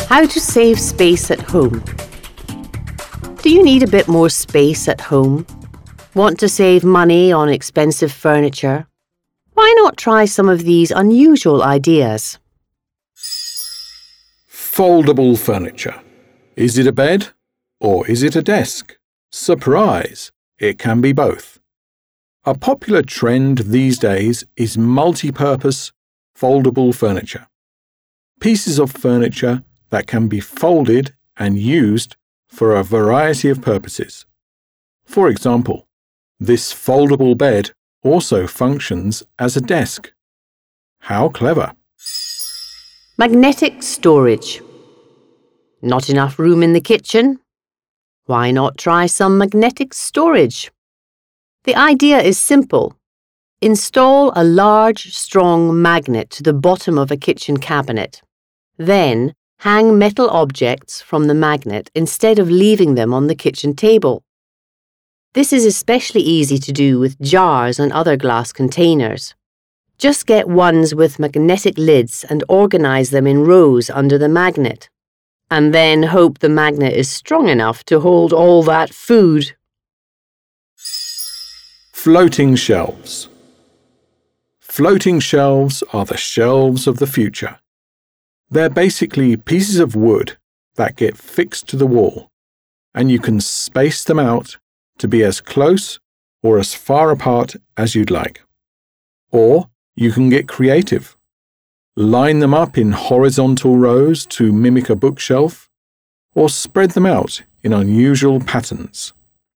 How to save space at home. Do you need a bit more space at home? Want to save money on expensive furniture? Why not try some of these unusual ideas? Foldable furniture. Is it a bed or is it a desk? Surprise! It can be both. A popular trend these days is multi-purpose, foldable furniture. Pieces of furniture that can be folded and used for a variety of purposes. For example, this foldable bed also functions as a desk. How clever! Magnetic storage. Not enough room in the kitchen? Why not try some magnetic storage? The idea is simple. Install a large, strong magnet to the bottom of a kitchen cabinet. Then, hang metal objects from the magnet instead of leaving them on the kitchen table. This is especially easy to do with jars and other glass containers. Just get ones with magnetic lids and organize them in rows under the magnet. And then hope the magnet is strong enough to hold all that food. Floating shelves. Floating shelves are the shelves of the future. They're basically pieces of wood that get fixed to the wall, and you can space them out to be as close or as far apart as you'd like. Or you can get creative. Line them up in horizontal rows to mimic a bookshelf, or spread them out in unusual patterns.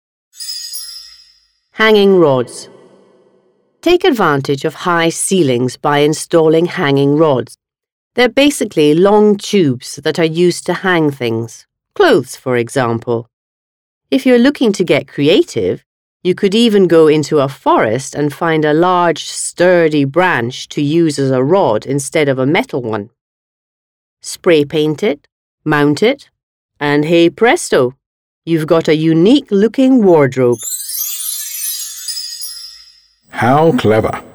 Hanging rods. Take advantage of high ceilings by installing hanging rods. They're basically long tubes that are used to hang things, clothes for example. If you're looking to get creative, you could even go into a forest and find a large, sturdy branch to use as a rod instead of a metal one. Spray paint it, mount it, and hey presto, you've got a unique-looking wardrobe. How clever!